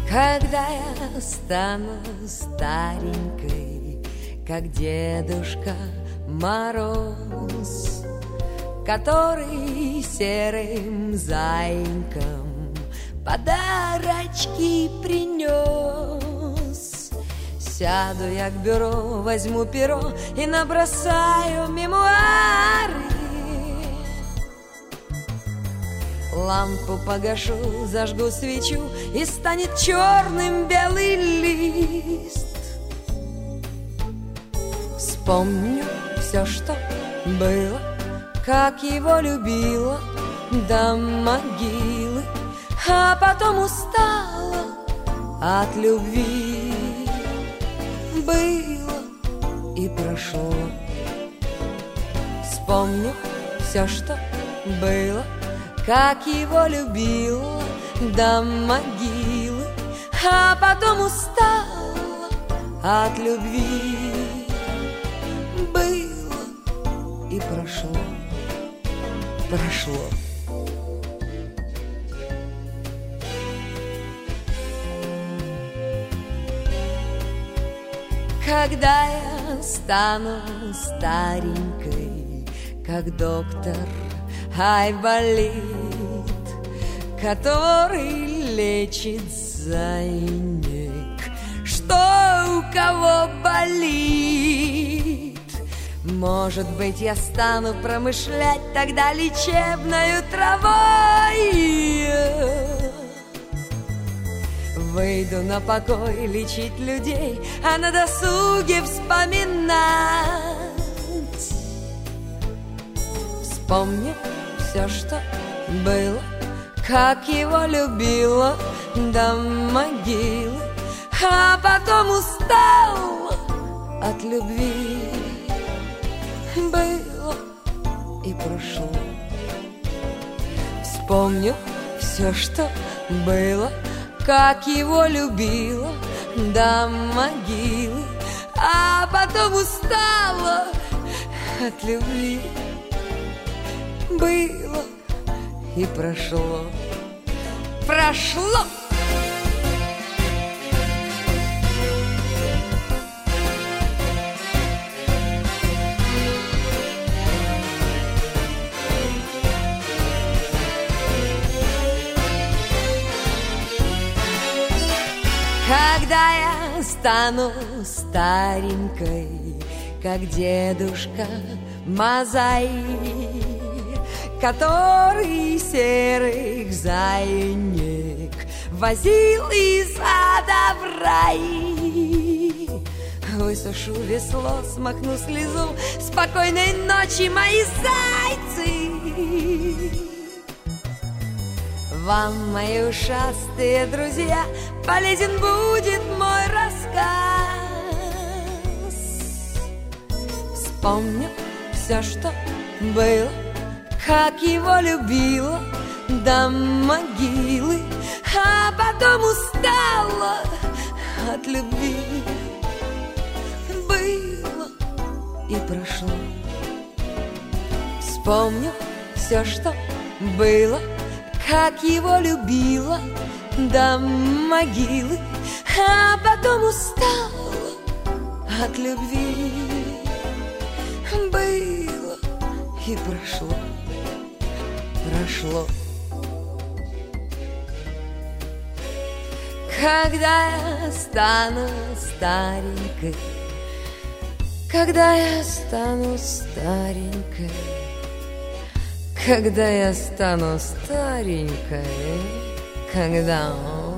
Когда я стану старенькой, как Дедушка Мороз, который серым зайкам подарочки принес, сяду я к бюро, возьму перо и набросаю мемуары. Лампу погашу, зажгу свечу, и станет черным белый лист. Вспомню все, что было, как его любила до могилы, а потом устала от любви. Было и прошло. Вспомню все, что было, как его любила до могилы, а потом устала от любви. Было и прошло, прошло. Когда я стану старенькой, как доктор Айболит, который лечит зайник, что у кого болит. Может быть, я стану промышлять тогда лечебною травой. Выйду на покой лечить людей, а на досуге вспоминать. Вспомню все, что было, как его любила до могилы, а потом устала от любви. Было и прошло. Вспомню все, что было, как его любила до могилы, а потом устала от любви. Было и прошло, прошло. Когда я стану старенькой, как Дедушка Мазай, который серых зайник возил из ада в рай. Высушу весло, смахну слезу, спокойной ночи, мои зайцы. Вам, мои ушастые друзья, полезен будет мой рассказ. Вспомню все, что было, как его любила до могилы, а потом устала от любви. Было и прошло. Вспомню все, что было, как его любила до могилы, а потом устала от любви. Было и прошло, прошло. Когда я стану старенькой, когда я стану старенькой, когда я стану старенькой, когда